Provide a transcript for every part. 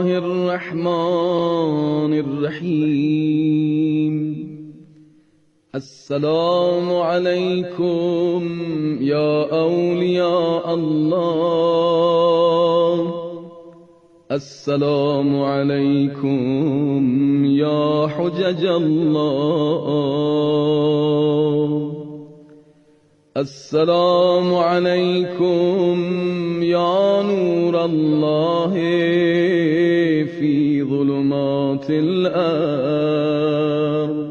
الله الرحمن الرحیم. السلام علیکم یا اولیاء الله، السلام علیکم یا حجج الله، السلام علیکم یا نور الله فی ظلمات الارض،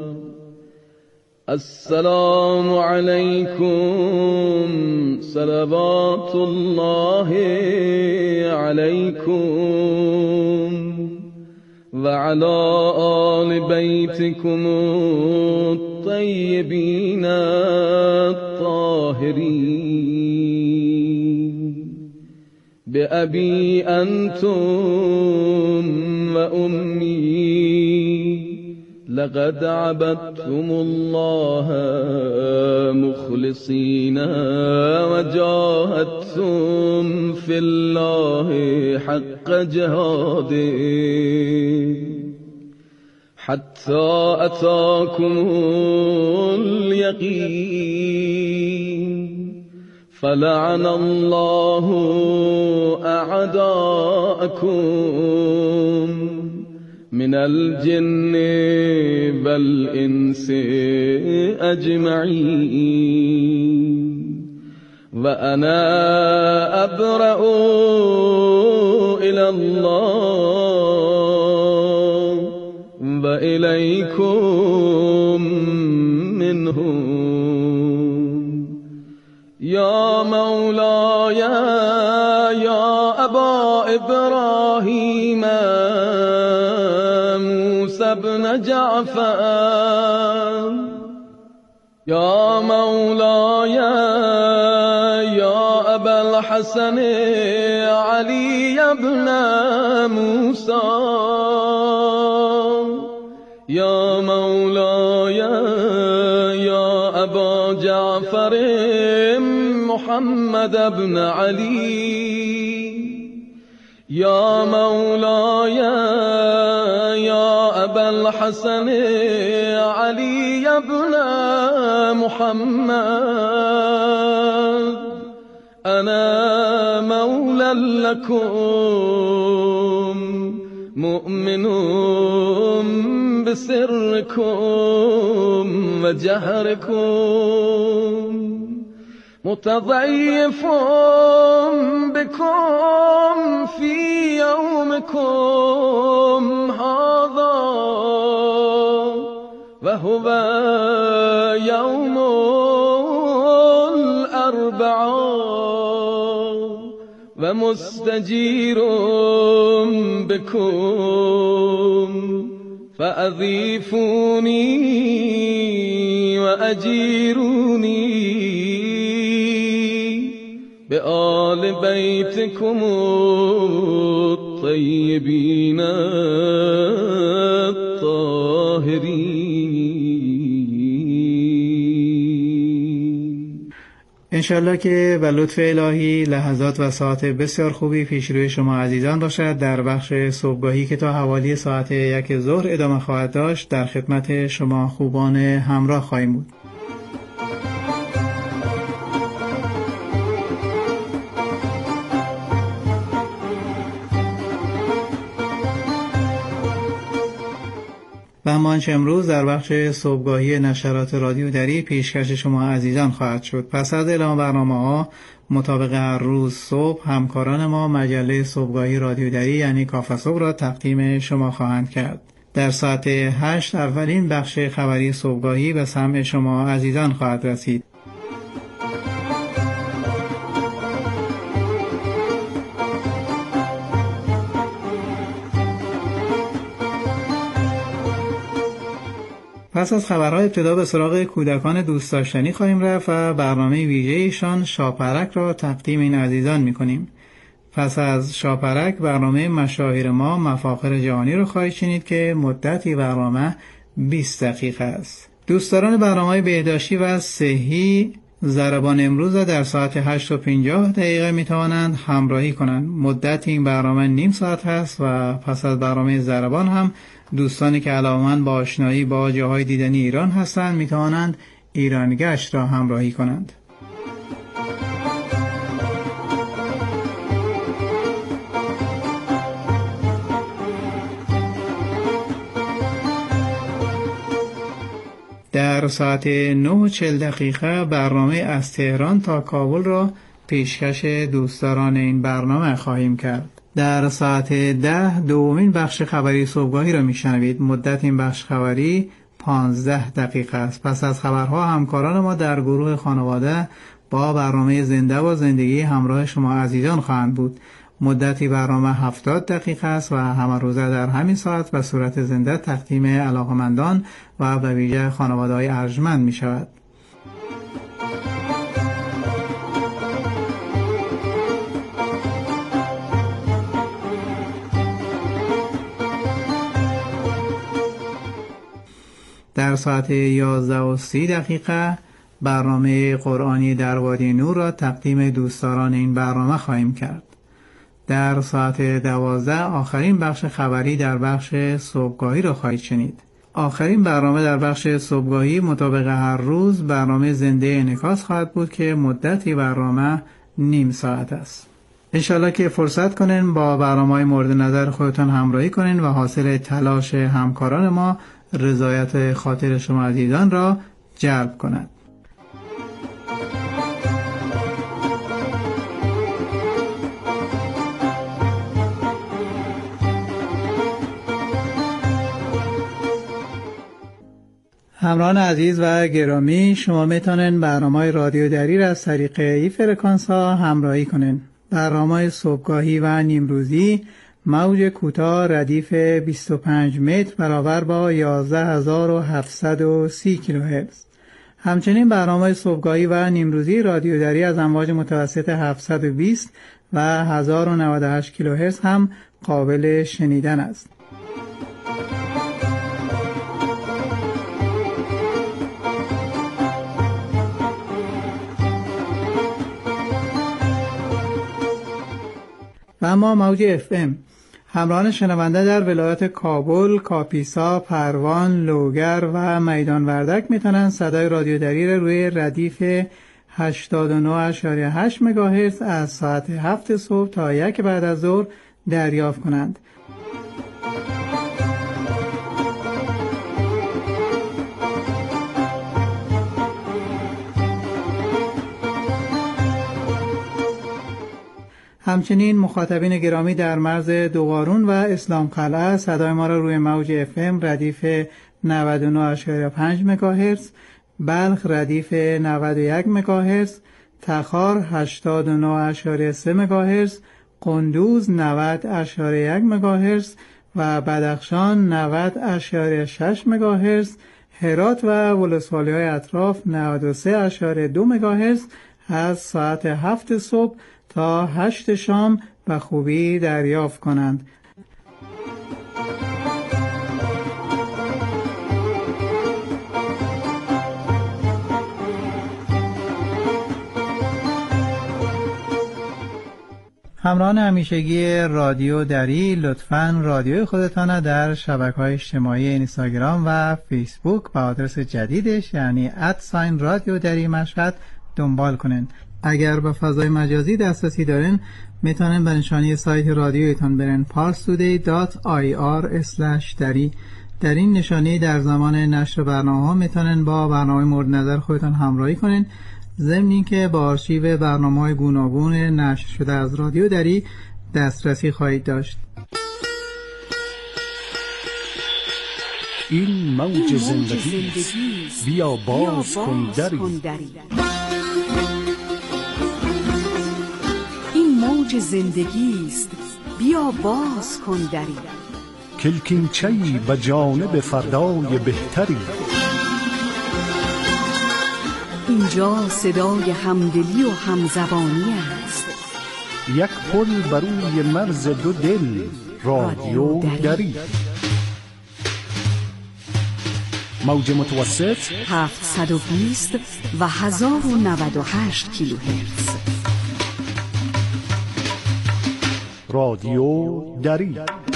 السلام علیکم صلوات الله علیکم و علی آل بیتکم الطیبین الطاهرین. بأبی انتم و امی لقد عبدتم الله مخلصین و جاهدتم فی الله حق جهاده حتی اتاکم الیقین. فلعن الله اعداءکم من الجن والانس اجمعین و انا ابرأ الى الله و الیکم منهم. یا مولاي یا ابا ابراهیم موسی بن جعفر، یا مولاي یا ابا الحسن علی بن موسی، یا مولاي یا ابا جعفر محمد بن علی، یا مولاي یا ابا الحسن علی بن محمد، انا مولا لكم مؤمن بسركم وجهركم متضيف بكم في يومكم هذا وهو يوم الأربعاء ومستجير بكم فأضيفوني وأجيروني بآل بيتكم الطيبين الطاهرين. انشالله که به لطف الهی لحظات و ساعت بسیار خوبی پیش روی شما عزیزان باشد. در بخش صبحگاهی که تا حوالی ساعت 1 ظهر ادامه خواهد داشت در خدمت شما خوبان همراه خواهیم بود. و همانچه امروز در بخش صبحگاهی نشرات رادیو دری پیشکش شما عزیزان خواهد شد. پس از اعلام برنامه‌ها مطابق هر روز صبح همکاران ما مجله صبحگاهی رادیو دری یعنی کافه صبح را تقدیم شما خواهند کرد. در ساعت 8 اولین بخش خبری صبحگاهی به سمع شما عزیزان خواهد رسید. پس از خبرها ابتدا به سراغ کودکان دوست داشتنی خواهیم رفت و برنامه ویژه‌ایشان شاپرک را تقدیم این عزیزان می‌کنیم. پس از شاپرک برنامه مشاهیر ما مفاخر جهانی رو خواهید شنید که مدتی برنامه 20 دقیقه است. دوستداران برنامه‌های بهداشتی و صحی ضربان امروز را در ساعت 8:50 می توانند همراهی کنند. مدت این برنامه نیم ساعت است و پس از برنامه ضربان هم دوستانی که علاقه‌مند با آشنایی با جاهای دیدنی ایران هستند می توانند ایران گشت را همراهی کنند. در ساعت 9:40 برنامه از تهران تا کابل را پیشکش دوستداران این برنامه خواهیم کرد. در ساعت 10 دومین بخش خبری صبحگاهی را میشنوید. مدت این بخش خبری 15 دقیقه است. پس از خبرها همکاران ما در گروه خانواده با برنامه زنده و زندگی همراه شما عزیزان خواهند بود. مدتی برنامه 70 دقیقه است و همه روزه در همین ساعت به صورت زنده تقدیم علاقمندان و به ویژه خانواده‌های ارجمند می شود. در ساعت 11:30 برنامه قرآنی در وادی نور را تقدیم دوستداران این برنامه خواهیم کرد. در ساعت 12 آخرین بخش خبری در بخش صبحگاهی را خواهید شنید. آخرین برنامه در بخش صبحگاهی مطابق هر روز برنامه زنده انعکاس خواهد بود که مدتی برنامه نیم ساعت است. انشالله که فرصت کنین با برنامه‌های مورد نظر خودتان همراهی کنین و حاصل تلاش همکاران ما رضایت خاطر شما عزیزان را جلب کند. همراهان عزیز و گرامی، شما میتونین برنامه رادیو دری را از طریق این فرکانس ها همراهی کنین. برنامه صبحگاهی و نیمروزی موج کوتاه ردیف 25 متر برابر با 11730 کیلوهرتز. همچنین برنامه صبحگاهی و نیمروزی رادیو دری از امواج متوسط 720 و 1098 کیلوهرتز هم قابل شنیدن است. و اما موج FM همراهان شنونده در ولایت کابل، کاپیسا، پروان، لوگر و میدان وردک میتونن صدای رادیو دری را روی ردیف 89.8 مگاهرتز از ساعت 7 صبح تا 1 بعد از ظهر دریافت کنند. همچنین مخاطبین گرامی در مرز دوقارون و اسلام قلعه صدای ما را روی موج FM ردیف 99.5 مگاهرتز، بلخ ردیف 91 مگاهرتز، تخار 89.3 مگاهرتز، قندوز 90.1 مگاهرتز و بدخشان 90.6 مگاهرتز، هرات و ولسوالی‌های اطراف 93.2 مگاهرتز از ساعت 7 صبح تا 8 شام به خوبی دریافت کنند. همراهان همیشگی رادیو دری، لطفاً رادیوی خودتان در شبکه‌های اجتماعی اینستاگرام و فیسبوک با آدرس جدیدش یعنی @رادیو دری مشهد دنبال کنین. اگر به فضای مجازی دسترسی دارین میتونین به نشانی سایت رادیویتان برین parstoday.ir/dari. در این نشانی در زمان نشر برنامه‌ها میتونین با برنامه مورد نظر خودتان همراهی کنین، ضمن اینکه با آرشیو برنامه‌های گوناگون نشر شده از رادیو دری دسترسی خواهید داشت. این موج زندگی بیا باز کن دری. این موج زندگی است، بیا باز کن دری. کلکینچه‌ای به جانب فردای بهتری. اینجا صدای همدلی و همزبانی است. یک پل بر روی مرز دو دل، رادیو دری. موج متوسط 720 و 1098 کیلوهرتز. رادیو دری.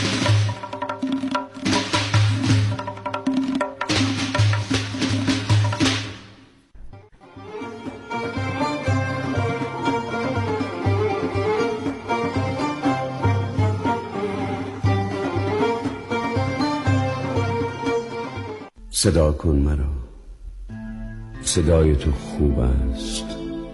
صدا کن مرا، صدای تو خوب است،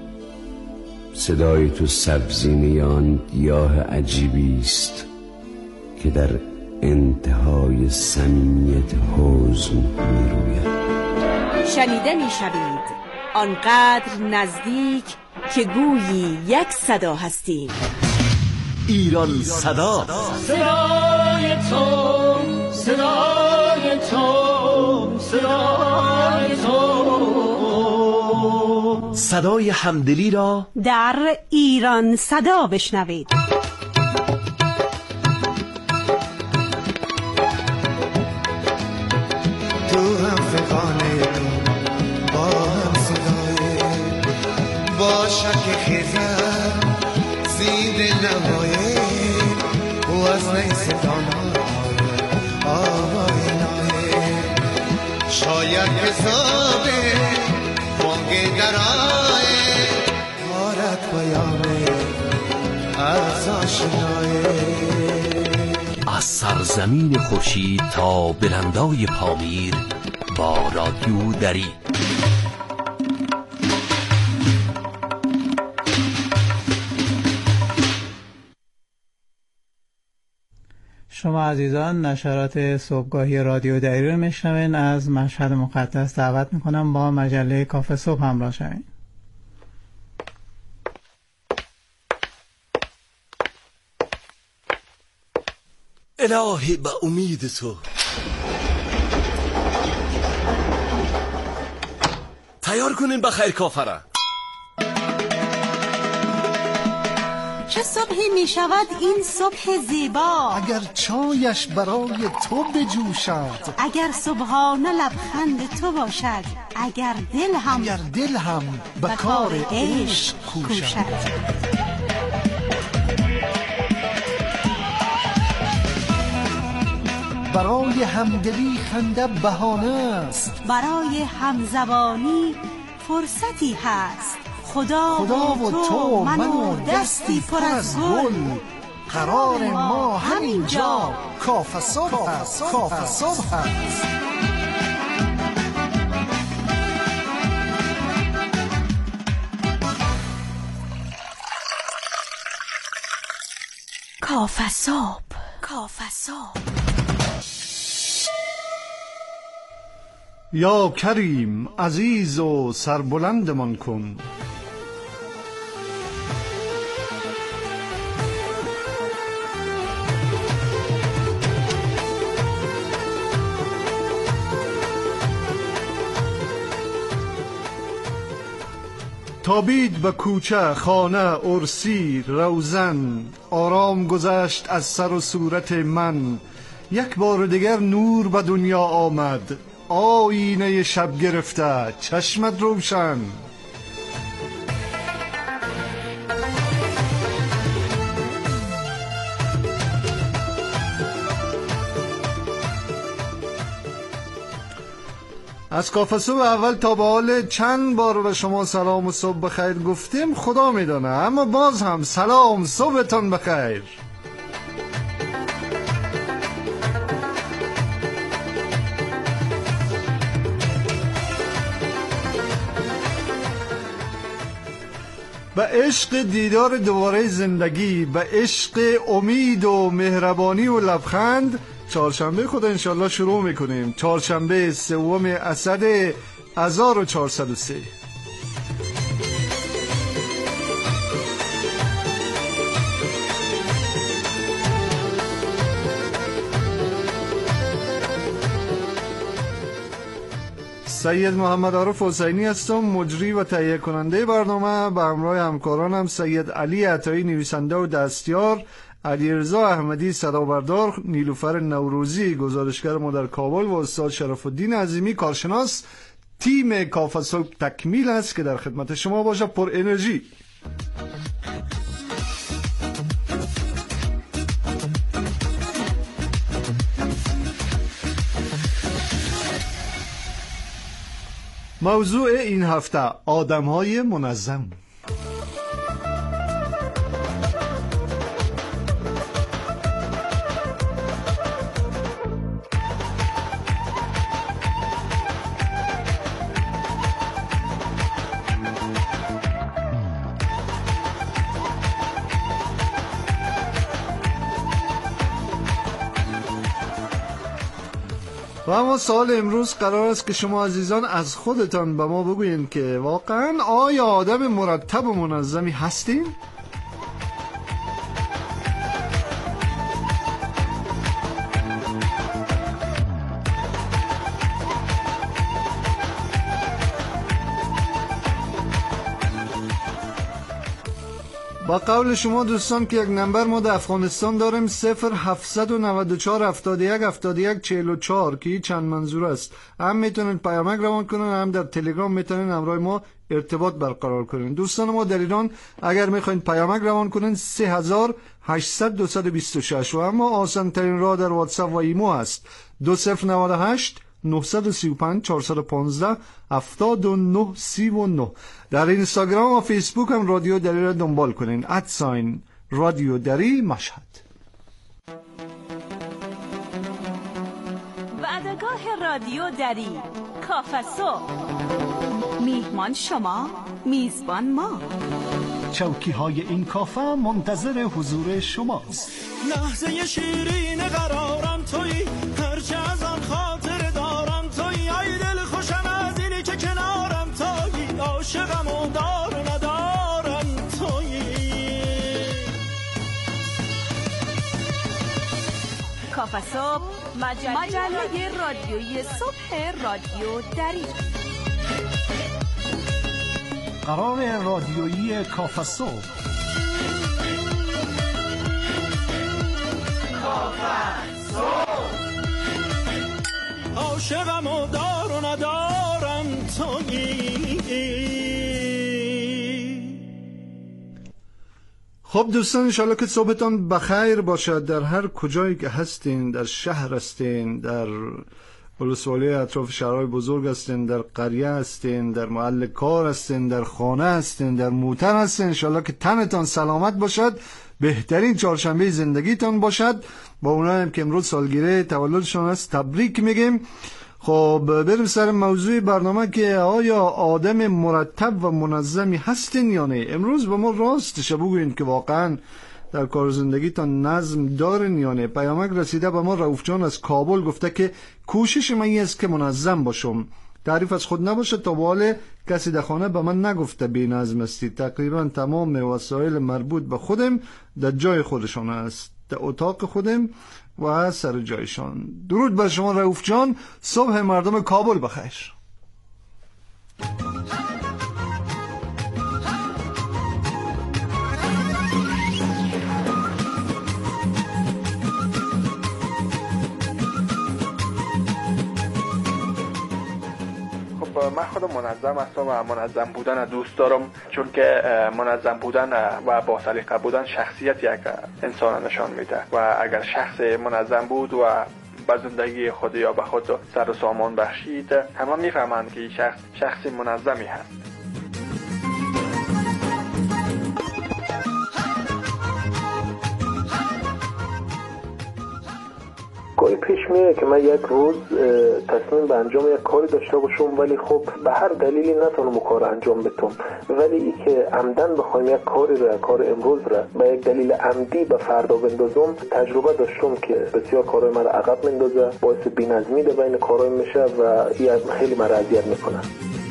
صدای تو سبزینه آن گیاه عجیبی است که در انتهای صمیمیت حزن می روید. شنیده می شوید آنقدر نزدیک که گویی یک صدا هستیم. ایران صدا. صدای تو، صدای تو، صدای تو. صدای همدلی را در ایران صدا بشنوید. تو هم فقانه با هم صدای با شک خیزم زید نمایه و از نیستان آوای نایه شاید حسابه بانگ درائه مارت بیامه از آشنایه. از سرزمین خورشید تا بلندای پامیر با رادیو دری. شما عزیزان نشرات صبحگاهی رادیو دری رو میشنوین. از مشهد مقدس دعوت میکنم با مجله کافه صبح همراه شوین. الهی به امید تو. تیار کنین بخیر کافره. چه صبحی می شود این صبح زیبا، اگر چایش برای تو بجوشد، اگر صبحانه لبخند تو باشد، اگر دل هم به کار عشق کوشد. برای همدلی خنده بهانه است، برای همزبانی فرصتی هست. خدا و تو من و دستی پر از گل، قرار ما همینجا کافه صبح است. کافه صبح است. کافه صبح، کافه صبح. یا کریم عزیز و سربلندمان کن. تابید به کوچه، خانه، ارسی، روزن، آرام گذشت از سر و صورت من. یک بار دیگر نور به دنیا آمد، آینه شب گرفته چشمت روشن. از کافه صبح اول تا به حال چند بار به شما سلام و صبح بخیر گفتیم خدا میدانه، اما باز هم سلام، صبحتان بخیر. به عشق دیدار دوباره زندگی، به عشق امید و مهربانی و لبخند، چهارشنبه خدا انشالله شروع میکنیم. چهارشنبه 3 اسد 1403. سید محمد عارف حسینی هستم، مجری و تهیه کننده برنامه. به همراه همکارانم سید علی عطایی نویسنده و دستیار، علیرضا احمدی صدابردار، نیلوفر نوروزی گزارشگر ما در کابل و استاد شرف الدین عظیمی کارشناس. تیم کافه صبح تکمیل است که در خدمت شما باشه، پر انرژی. موضوع این هفته آدم‌های منظم. و اما سوال امروز قرار است که شما عزیزان از خودتان به ما بگویید که واقعا آیا آدم مرتب و منظمی هستین؟ با قول شما دوستان که یک نمبر ما در افغانستان داریم 0794 71 71 44 که چند منظور است. هم میتونن پیامک روان کنن، هم در تلگرام میتونن همراه ما ارتباط برقرار کنن. دوستان ما در ایران اگر میخواین پیامک روان کنن 3800 226 و اما آسان ترین راه در واتساپ و ایمو است 2098 935 415 79 39. در اینستاگرام و فیسبوک هم رادیو دری را دنبال کنین @ رادیو دری مشهد. وعدگاه رادیو دری کافه صبح. میهمان شما، میزبان ما. چوکی های این کافه منتظر حضور شماست. لحظه شیرین قرارم تویی، هرچه از آن خاطر دارم تویی، ای دل خوشم از اینی که کنارم تویی، عاشقم و دار ندارم تویی. کافه صبح، مجله رادیویی صبح رادیو دری. قرار رادیویی کافه صبح. عاشقم و دار و ندارم تویی. خب دوستان انشالله که صبحتان بخیر باشد در هر کجایی که هستین، در شهر هستین، در ولسوالی اطراف شهرهای بزرگ هستین، در قریه هستین، در محل کار هستین، در خانه هستین، در موتر هستین، انشالله که تنتان سلامت باشد، بهترین چهارشنبه زندگیتان باشد. با اونایی هم که امروز سالگیره تولدشون است تبریک میگیم. خب بریم سر موضوع برنامه که آیا آدم مرتب و منظمی هستین یا نه. امروز با ما راستش بگوین که واقعا در کار زندگیتان نظم دارین یا نه. پیامک رسیده به ما، رؤوف جان از کابل گفته که کوشش من این است که منظم باشم. تعریف از خود نباشه، تا به حال کسی در خانه به من نگفته بی نظم استی. تقریبا تمام وسایل مربوط به خودم در جای خودشان است، در اتاق خودم و سر جایشان. درود بر شما رؤوف جان، صبح مردم کابل بخیر. من خودم منظم هستم و منظم بودن دوست دارم، چون که منظم بودن و با سلیقه بودن شخصیت یک انسان نشان میده و اگر شخص منظم بود و به زندگی خود یا به خود سر و سامان بخشید، همه میفهمند که این شخص منظمی هست. گاهی پیش میاد که من یک روز تصمیم به انجام یک کاری داشته باشم، ولی خب به هر دلیلی نتونم کار انجام بدم. ولی ای که عمدن بخوایم یک کاری را، کار امروز را به یک دلیل عمدی به فردا بندازم، تجربه داشتم که بسیار کارهای من را عقب میندازه، باعث بی‌نظمی در بین کارهای میشه و این خیلی من را اذیت میکنه.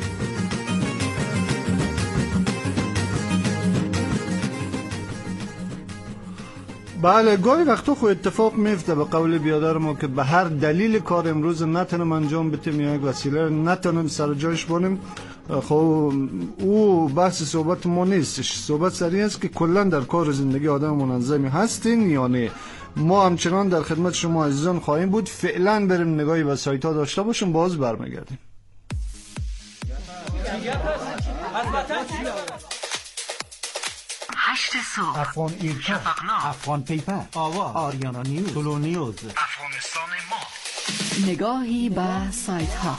بله، گاهی وقتا خود اتفاق میفته به قول بیادر ما که به هر دلیل کار امروز نتونم انجام بدم یا یک وسیله نتونم سر جایش بانم خب او بحث صحبت ما نیستش. صحبت سریع است که کلا در کار زندگی آدم منظمی هستین یا نه. ما همچنان در خدمت شما عزیزان خواهیم بود. فعلا بریم نگاهی به سایت ها داشته باشیم، باز برمیگردیم. 8 صبح افغان ایرکا، شفقنامه، افغان پیپر، آوا، آریانا نیوز، طلو نیوز، افغانستان ما. نگاهی به سایت ها.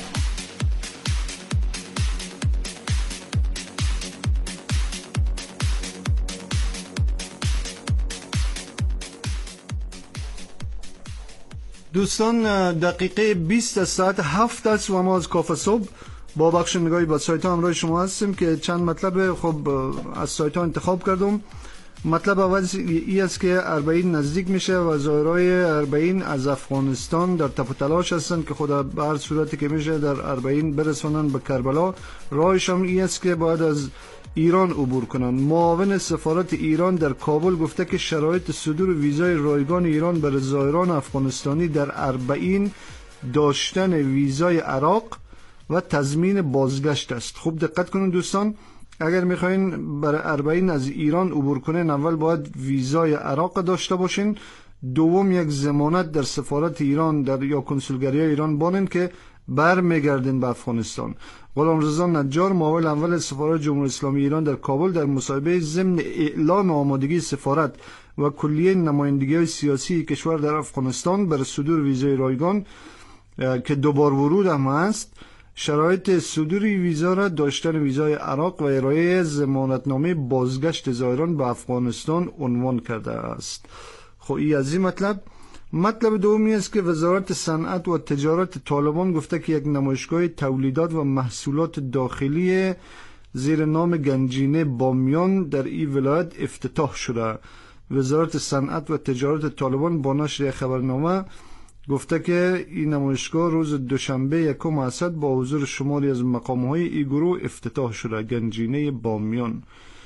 دوستان دقیقه 20 از ساعت 7 است و ما از کافه صبح با بخش نگاهی با سایت ها همراه شما هستیم که چند مطلب خب از سایت ها انتخاب کردم. مطلب اول ای است که اربعین نزدیک میشه و ظاهرای اربعین از افغانستان در تپ و تلاش هستن که خدا به هر صورتی که میشه در اربعین برسونن به کربلا. راهش هم ای است که باید از ایران عبور کنن. معاون سفارت ایران در کابل گفته که شرایط صدور ویزای رایگان ایران برای زائران افغانستانی در اربعین داشتن ویزای عراق و تضمین بازگشت است. خوب دقت کنید دوستان، اگر میخواین برای اربعین از ایران عبور کنین اول باید ویزای عراق داشته باشین، دوم یک ضمانت در سفارت ایران در یا کنسولگری ایران بانین که برمیگردین به افغانستان. غلامرضا نجار معاون اول سفارت جمهوری اسلامی ایران در کابل در مصاحبه ضمن اعلام آمادگی سفارت و کلیه نمایندگی‌های سیاسی کشور در افغانستان برای صدور ویزای رایگان که دوبار ورود هم است، شرایط صدور ویزا را داشتن ویزای عراق و ارائه ضمانتنامه بازگشت زائران به افغانستان عنوان کرده است. خب این از این مطلب دومی است که وزارت صنعت و تجارت طالبان گفته که یک نمایشگاه تولیدات و محصولات داخلی زیر نام گنجینه بامیان در این ولایت افتتاح شده. وزارت صنعت و تجارت طالبان با نشر خبرنامه گفته که این نمایشگاه روز دوشنبه 1 اسد با حضور شماری از مقام‌های این گروه افتتاح شده. گنجینه بامیان.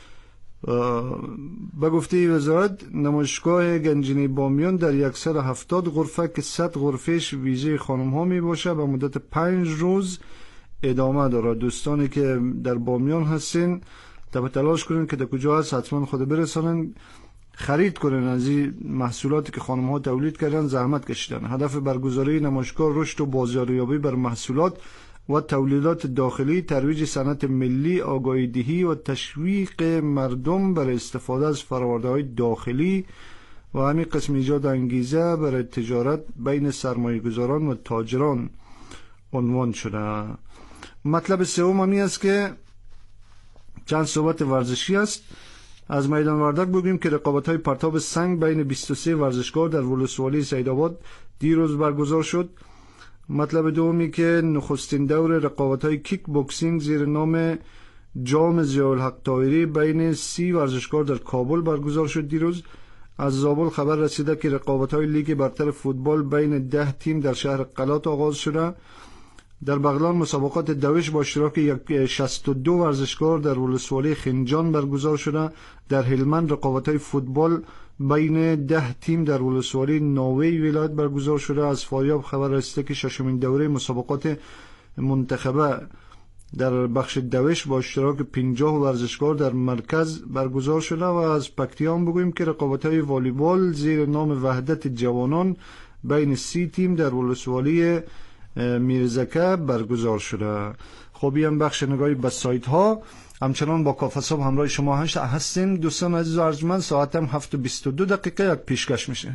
به گفته وزارت نمایشگاه گنجینه بامیان در 170 غرفه که 100 غرفهش ویژه خانم ها می باشه به مدت 5 روز ادامه داره. دوستانی که در بامیان هستین تلاش کنین که در کجا هست حتما خود برسانن، خرید کنن از این محصولاتی که خانم ها تولید کردن، زحمت کشیدن. هدف برگزاری نمایشگاه رشد و بازاریابی بر محصولات و تولیدات داخلی، ترویج صنعت ملی، آگاهی دهی و تشویق مردم برای استفاده از فرآورده‌های داخلی و همین قسم ایجاد انگیزه برای تجارت بین سرمایه‌گذاران و تاجران عنوان شده. مطلب سوم همی است که چند صحبت ورزشی است. از میدان وردک بگوییم که رقابت‌های پرتاب سنگ بین 23 ورزشکار در ولسوالی سیدآباد دیروز برگزار شد. مطلب دومی که نخستین دور رقابت‌های کیک بوکسینگ زیر نام جام ضیاءالحق طاهری بین 30 ورزشکار در کابل برگزار شد دیروز. از زابل خبر رسیده که رقابت‌های لیگ برتر فوتبال بین 10 تیم در شهر قلات آغاز شده. در بغلان مسابقات دوش با اشتراک 62 ورزشکار در ولسوالی خنجان برگزار شده. در هلمند رقابت‌های فوتبال بین 10 تیم در ولسوالی ناوی ولایت برگزار شده. از فاریاب خبر رسیده که ششمین دوره مسابقات منتخبه در بخش دوش با اشتراک 50 ورزشکار در مرکز برگزار شده. و از پکتیان بگوییم که رقابت‌های والیبال زیر نام وحدت جوانان بین 30 تیم در ولسوالی میرزکه برگزار شده. خوبی هم بخش نگاهی به سایت ها. همچنان با کافه صبح همراه شما هستیم دوستان عزیز و ارجمند. ساعت هم 7:22 یک پیشکش میشه.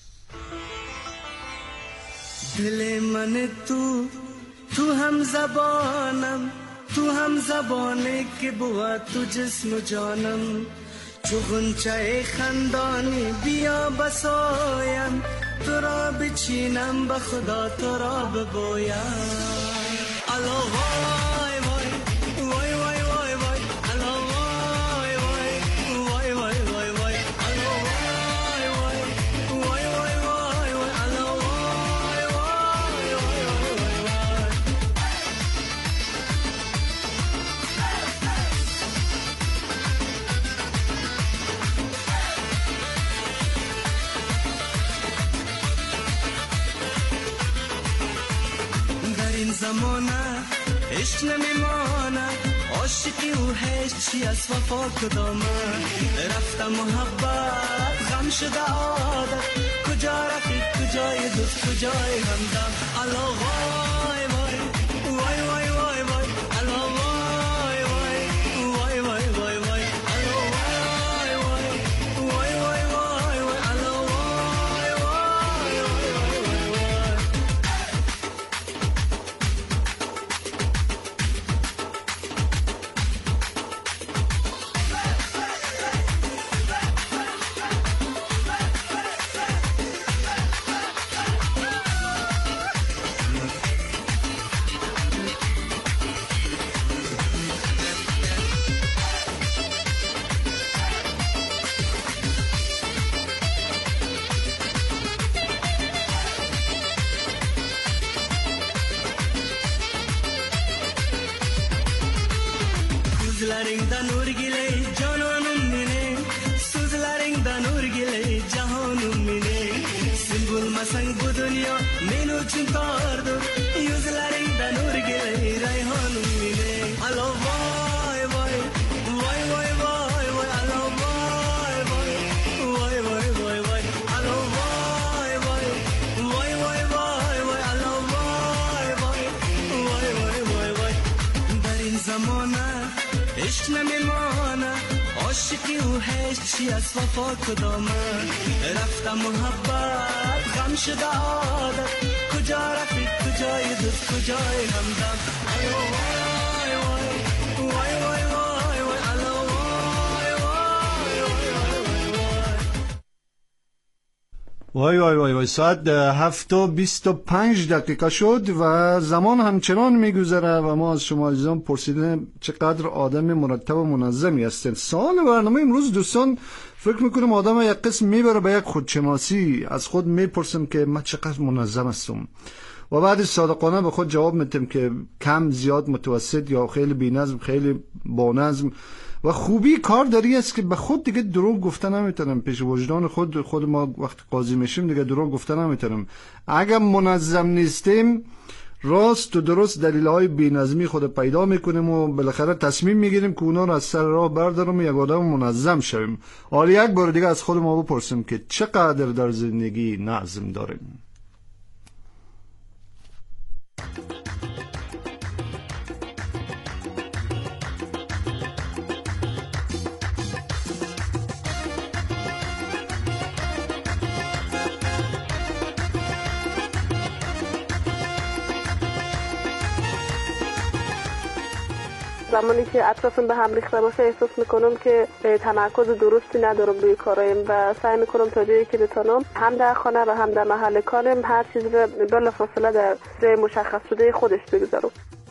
دل من تو هم زبانم، تو هم زبانه که بود تو جسم و جانم. چو غنچه خندانی بیا بسایم، تو را بچینم به خدا تو را ببویم. الا وای وای وای وای وای وای الا وای وای وای وای وای وای الا وای وای وای وای وای وای الا وای وای وای وای وای. در این زمانه عشق نمیماند، عاشقی و هیچی از وفا کدامه. رفتم محبت غم شده عادت، کجا رفیق کجای دوست کجای همدم. الا وای وای وای وای وای وای، الا وای وای وای وای وای وای، الا وای وای وای وای وای وای، الا وای وای وای وای وای. Suzlaringdan urgile cananım mine, suzlaringdan urgile cahanım mine. Sen bulmasan bu dünya men uchun tordur, yuzlaringdan urgile rayhanım mine. Alo vay vay vay vay vay vay, alo vay vay vay vay vay vay, alo vay vay vay vay vay vay, alo vay vay vay vay vay vay. Dar in zamana عشق نمیمانه، عاشقی و هیچی از وفا کدامه. رفتم محبت غم شده عادت، کجا رفیق کجای دوست کجای همدم. الو وای وای وای وای وای وای، الو وای وای وای وای وای وای. ساعت 7:25 شد و زمان همچنان میگذره و ما از شما عزیزان پرسیدیم چقدر آدم مرتب و منظمی هستین. سوال برنامه امروز دوستان، فکر میکنم آدم یک قسم میبره به یک خودشناسی، از خود میپرسم که من چقدر منظم هستم و بعد صادقانه به خود جواب میدم که کم، زیاد، متوسط یا خیلی بی‌نظم، خیلی بانظم. و خوبی کار داری است که به خود دیگه دروغ گفتن نمیتونم، پیش وجدان خود ما وقت قاضی میشیم دیگه دروغ گفتن نمیتونم. اگر منظم نیستیم راست و درست دلیل‌های بی‌نظمی خود پیدا میکنیم و بالاخره تصمیم میگیریم که اونا رو از سر راه برداریم و یک آدم منظم شویم. حالا یک بار دیگه از خود ما بپرسیم که چقدر در زندگی نظم داریم. زمانی که اطرافم به هم ریخته باشه احساس میکنم که تمرکز درستی ندارم روی کارایم و سعی میکنم تا جایی که بتونم هم در خانه و هم در محل کارم هر چیز رو بلافاصله در جای مشخص شده خودش بگذارم.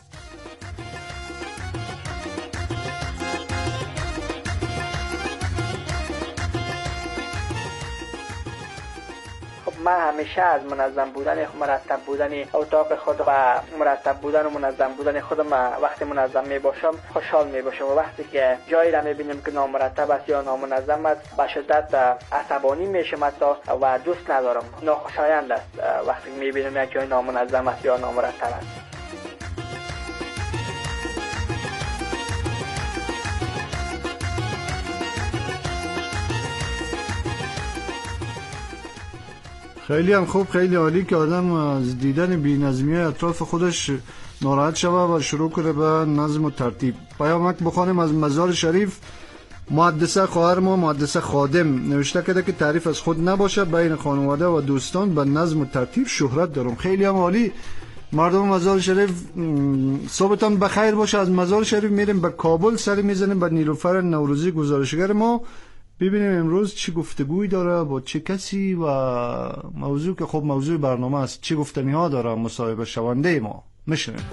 من همیشه از منظم بودن، مرتب بودن اتاق خود و مرتب بودن و منظم بودن خودم وقتی منظم می باشم خوشحال می باشم و وقتی که جایی را می بینم که نامرتب است یا نامنظم است به شدت عصبانی می شم و دوست ندارم. ناخوشایند است وقتی می بینم یک جای نامنظم است یا نامرتب است. خیلی هم خوب، خیلی عالی که آدم از دیدن بی‌نظمی اطراف خودش ناراحت شوه و شروع کنه به نظم و ترتیب. پیامک بخوانیم از مزار شریف. محدثه خواهر ما، محدثه خادم، نوشته کرده که تعریف از خود نباشه، بین خانواده و دوستان به نظم و ترتیب شهرت دارم. خیلی هم عالی. مردم مزار شریف صبحتان بخیر باشه. از مزار شریف میریم به کابل، سری میزنیم به نیلوفر نوروزی گزارشگر ما، ببینیم امروز چی گفتگوی داره با چه کسی و موضوع که خب موضوع برنامه است، چی گفتنی ها داره مصاحبه شونده ما. میشنیم.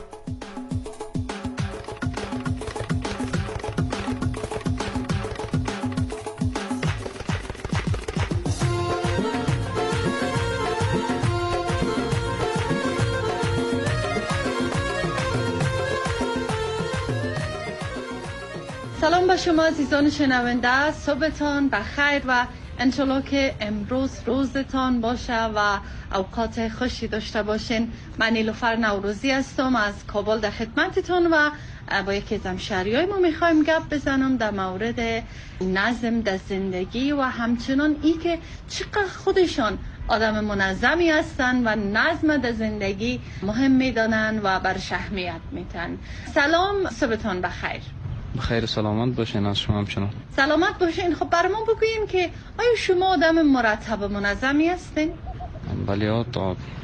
سلام به شما عزیزان شنونده، صبحتان بخیر و انشالله که امروز روزتان باشه و اوقات خوشی داشته باشین. من نیلوفر نوروزی هستم از کابل در خدمتتون و با یکی از همشهریای ما میخوایم گپ بزنم در مورد نظم در زندگی و همچنان ای که چقدر خودشان آدم منظمی هستن و نظم در زندگی مهم میدانن و برش اهمیت میتن. سلام، صبحتان بخیر. بخیر سلامت باشین. از شما همچنان. سلامت باشین. خب برامون بگوین که آیا شما آدم مرتب و منظمی هستین؟ بله، تا